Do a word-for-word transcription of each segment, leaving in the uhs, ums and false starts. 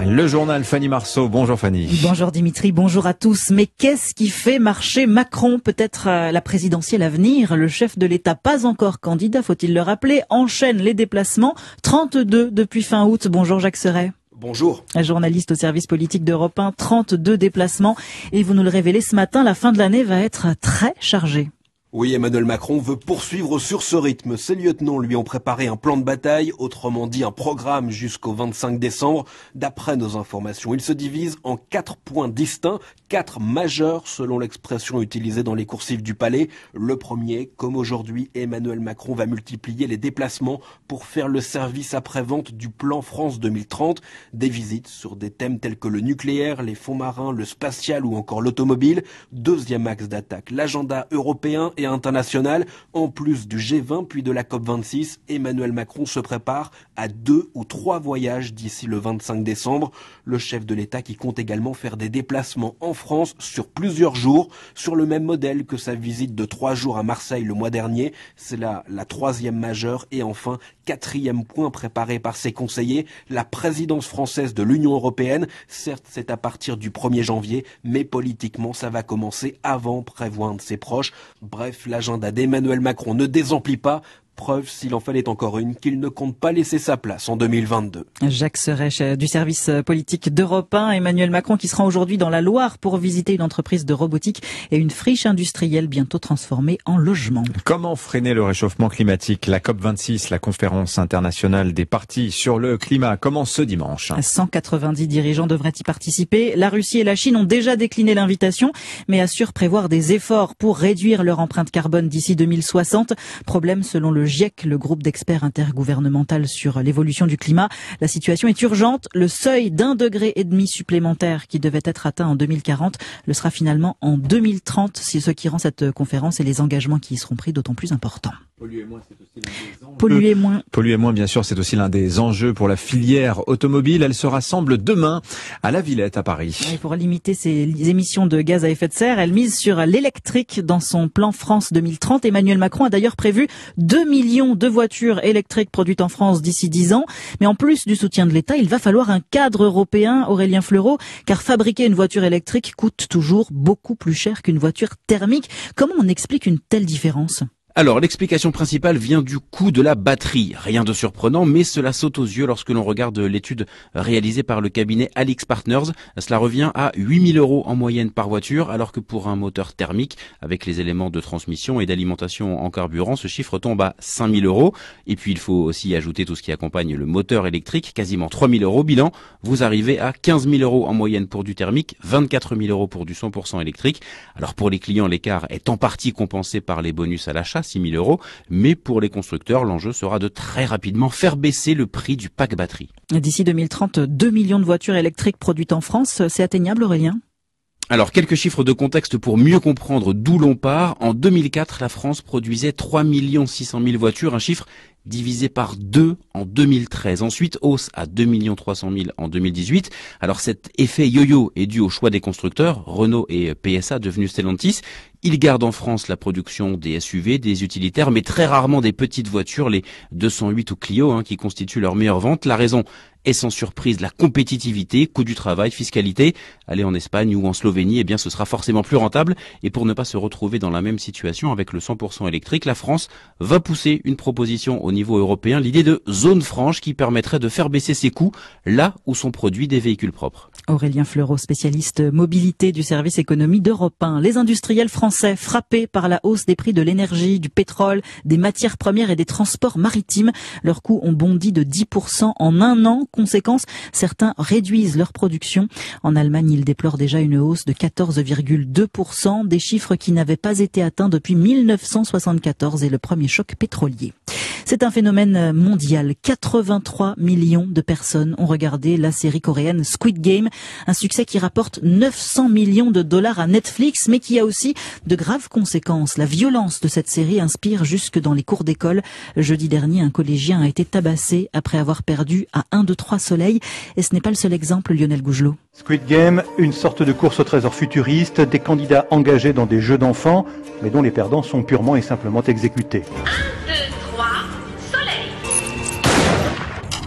Le journal Fanny Marceau. Bonjour Fanny. Bonjour Dimitri, bonjour à tous. Mais qu'est-ce qui fait marcher Macron? Peut-être la présidentielle à venir. Le chef de l'État, pas encore candidat, faut-il le rappeler, enchaîne les déplacements. trente-deux depuis fin août. Bonjour Jacques Serret. Bonjour. Journaliste au service politique d'Europe un, trente-deux déplacements. Et vous nous le révélez ce matin, la fin de l'année va être très chargée. Oui, Emmanuel Macron veut poursuivre sur ce rythme. Ses lieutenants lui ont préparé un plan de bataille, autrement dit un programme jusqu'au vingt-cinq décembre. D'après nos informations, il se divise en quatre points distincts, quatre majeurs selon l'expression utilisée dans les coursives du palais. Le premier, comme aujourd'hui, Emmanuel Macron va multiplier les déplacements pour faire le service après-vente du plan France deux mille trente. Des visites sur des thèmes tels que le nucléaire, les fonds marins, le spatial ou encore l'automobile. Deuxième axe d'attaque, l'agenda européen et international. En plus du G vingt puis de la COP vingt-six, Emmanuel Macron se prépare à deux ou trois voyages d'ici le vingt-cinq décembre. Le chef de l'État qui compte également faire des déplacements en France sur plusieurs jours, sur le même modèle que sa visite de trois jours à Marseille le mois dernier. C'est là la troisième majeure et enfin quatrième point préparé par ses conseillers, la présidence française de l'Union européenne. Certes, c'est à partir du premier janvier, mais politiquement, ça va commencer avant, prévoit un de ses proches. Bref, l'agenda d'Emmanuel Macron ne désemplit pas. Preuve, s'il en fallait encore une, qu'il ne compte pas laisser sa place en deux mille vingt-deux. Jacques Serret du service politique d'Europe un, Emmanuel Macron qui se rend aujourd'hui dans la Loire pour visiter une entreprise de robotique et une friche industrielle bientôt transformée en logement. Comment freiner le réchauffement climatique? La COP vingt-six, la conférence internationale des partis sur le climat, commence ce dimanche. cent quatre-vingt-dix dirigeants devraient y participer. La Russie et la Chine ont déjà décliné l'invitation, mais assurent prévoir des efforts pour réduire leur empreinte carbone d'ici deux mille soixante. Problème selon le GIEC, le groupe d'experts intergouvernemental sur l'évolution du climat. La situation est urgente. Le seuil d'un degré et demi supplémentaire qui devait être atteint en deux mille quarante le sera finalement en deux mille trente. C'est ce qui rend cette conférence et les engagements qui y seront pris d'autant plus importants. Polluer moins, c'est aussi l'un des enjeux. Polluer moins. Polluer moins, bien sûr, c'est aussi l'un des enjeux pour la filière automobile. Elle se rassemble demain à la Villette à Paris. Et pour limiter ses émissions de gaz à effet de serre, elle mise sur l'électrique dans son plan France deux mille trente. Emmanuel Macron a d'ailleurs prévu deux millions de voitures électriques produites en France d'ici dix ans. Mais en plus du soutien de l'État, il va falloir un cadre européen, Aurélien Fleureau, car fabriquer une voiture électrique coûte toujours beaucoup plus cher qu'une voiture thermique. Comment on explique une telle différence ? Alors, l'explication principale vient du coût de la batterie. Rien de surprenant, mais cela saute aux yeux lorsque l'on regarde l'étude réalisée par le cabinet Alix Partners. Cela revient à huit mille euros en moyenne par voiture, alors que pour un moteur thermique, avec les éléments de transmission et d'alimentation en carburant, ce chiffre tombe à cinq mille euros. Et puis, il faut aussi ajouter tout ce qui accompagne le moteur électrique, quasiment trois mille euros. Bilan, vous arrivez à quinze mille euros en moyenne pour du thermique, vingt-quatre mille euros pour du cent pour cent électrique. Alors, pour les clients, l'écart est en partie compensé par les bonus à l'achat, six mille euros, mais pour les constructeurs, l'enjeu sera de très rapidement faire baisser le prix du pack batterie. D'ici deux mille trente, deux millions de voitures électriques produites en France, c'est atteignable, Aurélien ? Alors, quelques chiffres de contexte pour mieux comprendre d'où l'on part. En deux mille quatre, la France produisait trois millions six cent mille voitures, un chiffre divisé par deux en deux mille treize. Ensuite, hausse à deux millions trois cent mille en deux mille dix-huit. Alors, cet effet yo-yo est dû au choix des constructeurs, Renault et P S A devenus Stellantis. Ils gardent en France la production des S U V, des utilitaires, mais très rarement des petites voitures, les deux cent huit ou Clio, hein, qui constituent leur meilleure vente. La raison est sans surprise la compétitivité, coût du travail, fiscalité. Aller en Espagne ou en Slovénie, eh bien, ce sera forcément plus rentable. Et pour ne pas se retrouver dans la même situation avec le cent pour cent électrique, la France va pousser une proposition au niveau européen, l'idée de zone franche qui permettrait de faire baisser ses coûts là où sont produits des véhicules propres. Aurélien Fleureau, spécialiste mobilité du service économie d'Europe un. Les industriels français frappés par la hausse des prix de l'énergie, du pétrole, des matières premières et des transports maritimes. Leurs coûts ont bondi de dix pour cent en un an. Conséquence, certains réduisent leur production. En Allemagne, ils déplorent déjà une hausse de quatorze virgule deux pour cent, des chiffres qui n'avaient pas été atteints depuis mille neuf cent soixante-quatorze et le premier choc pétrolier. C'est un phénomène mondial. quatre-vingt-trois millions de personnes ont regardé la série coréenne Squid Game, un succès qui rapporte neuf cents millions de dollars à Netflix, mais qui a aussi de graves conséquences. La violence de cette série inspire jusque dans les cours d'école. Jeudi dernier, un collégien a été tabassé après avoir perdu à un, deux, trois soleils. Et ce n'est pas le seul exemple, Lionel Gougelot. Squid Game, une sorte de course au trésor futuriste, des candidats engagés dans des jeux d'enfants, mais dont les perdants sont purement et simplement exécutés. un, deux, trois, soleil. Vous avez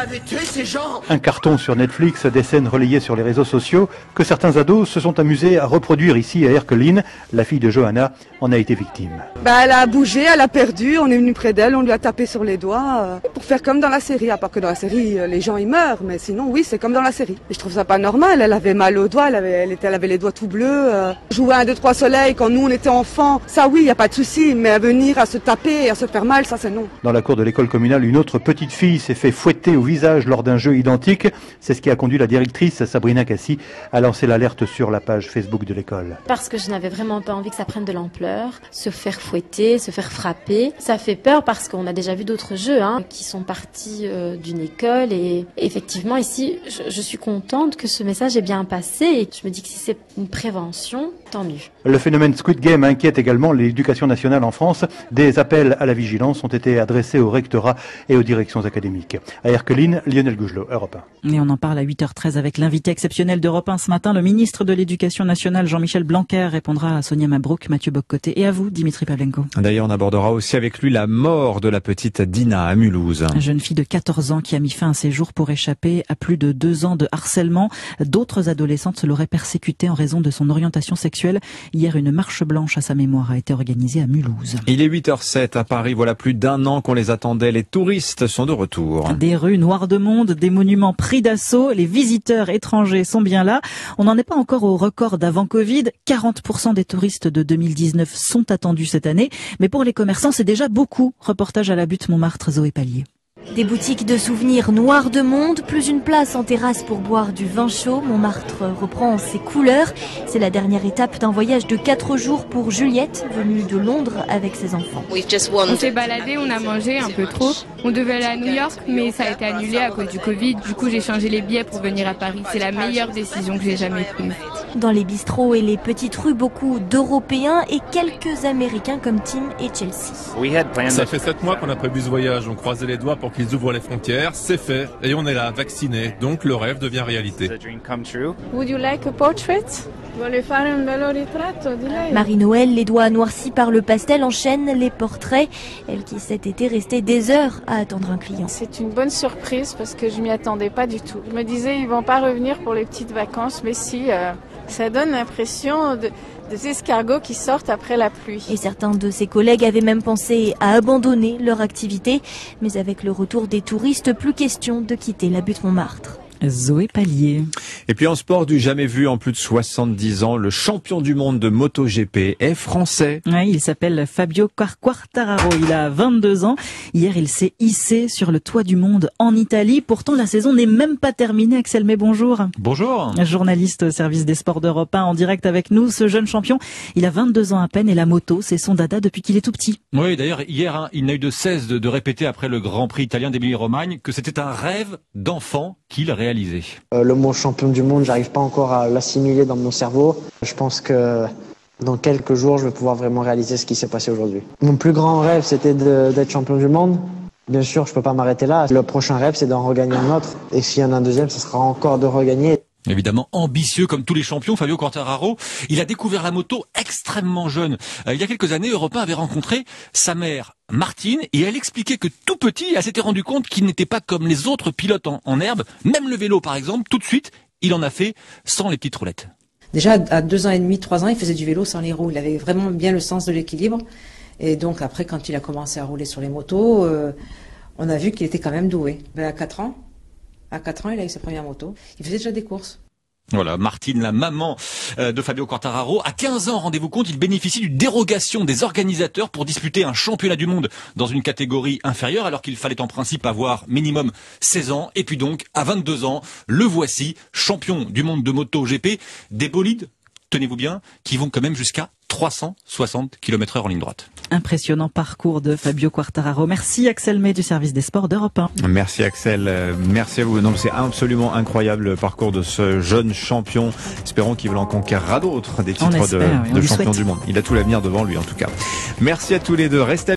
avez tué ces gens. Un carton sur Netflix, des scènes relayées sur les réseaux sociaux que certains ados se sont amusés à reproduire ici à Erkeline. La fille de Johanna en a été victime. Bah, elle a bougé, elle a perdu, on est venu près d'elle, on lui a tapé sur les doigts euh, pour faire comme dans la série. À part que dans la série, euh, les gens ils meurent, mais sinon oui, c'est comme dans la série. Et je trouve ça pas normal, elle avait mal aux doigts, elle avait, elle était, elle avait les doigts tout bleus. Euh, jouer à un, deux, trois soleils quand nous on était enfants, ça oui, y a pas de souci, mais à venir à se taper et à se faire mal, ça c'est non. Dans la cour de l'école communale, une autre petite fille s'est fait fouetter au visage lors d'un jeu identique. C'est ce qui a conduit la directrice Sabrina Cassi à lancer l'alerte sur la page Facebook de l'école. Parce que je n'avais vraiment pas envie que ça prenne de l'ampleur, se faire fouetter, se faire frapper. Ça fait peur parce qu'on a déjà vu d'autres jeux hein, qui sont partis euh, d'une école et effectivement ici, je, je suis contente que ce message ait bien passé et je me dis que si c'est une prévention, tant mieux. Le phénomène Squid Game inquiète également l'éducation nationale en France. Des appels à la vigilance ont été adressés au rectorat et aux directions académiques. À Erkeline, Lionel Gougelot, Europe un. Et on en parle à huit heures treize avec l'invité exceptionnel d'Europe un ce matin. Le ministre de l'Éducation nationale, Jean-Michel Blanquer, répondra à Sonia Mabrouk, Mathieu Boccoté et à vous, Dimitri Pavlenko. D'ailleurs, on abordera aussi avec lui la mort de la petite Dina à Mulhouse. Une jeune fille de quatorze ans qui a mis fin à ses jours pour échapper à plus de deux ans de harcèlement. D'autres adolescentes l'auraient persécutée en raison de son orientation sexuelle. Hier, une marche blanche à sa mémoire a été organisée à Mulhouse. Il est huit heures sept à Paris. Voilà plus d'un an qu'on les attendait. Les touristes sont de retour. Des rues noires de monde, des monuments pris d'assaut. Les visiteurs étrangers sont bien là. On n'en est pas encore au record d'avant Covid. quarante pour cent des touristes de deux mille dix-neuf sont attendus cette année. Mais pour les commerçants, c'est déjà beaucoup. Reportage à la Butte Montmartre, Zoé Pallier. Des boutiques de souvenirs noires de monde, plus une place en terrasse pour boire du vin chaud. Montmartre reprend ses couleurs. C'est la dernière étape d'un voyage de quatre jours pour Juliette, venue de Londres avec ses enfants. On s'est baladé, on a mangé un peu trop. On devait aller à New York, mais ça a été annulé à cause du Covid. Du coup, j'ai changé les billets pour venir à Paris. C'est la meilleure décision que j'ai jamais prise. Dans les bistrots et les petites rues, beaucoup d'Européens et quelques Américains comme Tim et Chelsea. Ça fait sept mois qu'on a prévu ce voyage. On croisait les doigts pour qu'ils ouvrent les frontières. C'est fait. Et on est là, vaccinés. Donc le rêve devient réalité. Would you like a portrait? Vuole fare un bello ritratto di lei? Marie-Noël, les doigts noircis par le pastel, enchaîne les portraits. Elle qui cet été restait des heures à attendre un client. C'est une bonne surprise parce que je m'y attendais pas du tout. Je me disais ils vont pas revenir pour les petites vacances, mais si, euh, ça donne l'impression de... des escargots qui sortent après la pluie. Et certains de ses collègues avaient même pensé à abandonner leur activité. Mais avec le retour des touristes, plus question de quitter la Butte Montmartre. Zoé Pallier. Et puis en sport du jamais vu en plus de soixante-dix ans, le champion du monde de MotoGP est français. Ouais, il s'appelle Fabio Quartararo, il a vingt-deux ans. Hier, il s'est hissé sur le toit du monde en Italie. Pourtant, la saison n'est même pas terminée. Axel May, bonjour. Bonjour. Journaliste au service des sports d'Europe un en direct avec nous. Ce jeune champion, il a vingt-deux ans à peine et la moto, c'est son dada depuis qu'il est tout petit. Oui, d'ailleurs, hier, hein, il n'a eu de cesse de, de répéter après le Grand Prix italien d'Émilie-Romagne que c'était un rêve d'enfant qu'il réalisait. Euh, le mot champion du monde, j'arrive pas encore à l'assimiler dans mon cerveau. Je pense que dans quelques jours, je vais pouvoir vraiment réaliser ce qui s'est passé aujourd'hui. Mon plus grand rêve, c'était d'être champion du monde. Bien sûr, je peux pas m'arrêter là. Le prochain rêve, c'est d'en regagner un autre. Et s'il y en a un deuxième, ce sera encore de regagner. Évidemment ambitieux comme tous les champions, Fabio Quartararo, il a découvert la moto extrêmement jeune. Euh, il y a quelques années, Europe un avait rencontré sa mère, Martine, et elle expliquait que tout petit, elle s'était rendu compte qu'il n'était pas comme les autres pilotes en, en herbe. Même le vélo, par exemple, tout de suite, il en a fait sans les petites roulettes. Déjà, à deux ans et demi, trois ans, il faisait du vélo sans les roues. Il avait vraiment bien le sens de l'équilibre. Et donc après, quand il a commencé à rouler sur les motos, euh, on a vu qu'il était quand même doué. Ben, à quatre ans, À quatre ans, il a eu sa première moto. Il faisait déjà des courses. Voilà, Martine, la maman de Fabio Quartararo. À quinze ans, rendez-vous compte, il bénéficie d'une dérogation des organisateurs pour disputer un championnat du monde dans une catégorie inférieure, alors qu'il fallait en principe avoir minimum seize ans. Et puis donc, à vingt-deux ans, le voici, champion du monde de MotoGP, des bolides, tenez-vous bien, qui vont quand même jusqu'à trois cent soixante kilomètres heure en ligne droite. Impressionnant parcours de Fabio Quartararo. Merci Axel May du service des sports d'Europe un. Merci Axel, euh, merci à vous. Non, c'est absolument incroyable le parcours de ce jeune champion. Espérons qu'il en conquérera d'autres des titres espère, de, oui, de champion du monde. Il a tout l'avenir devant lui en tout cas. Merci à tous les deux. Restez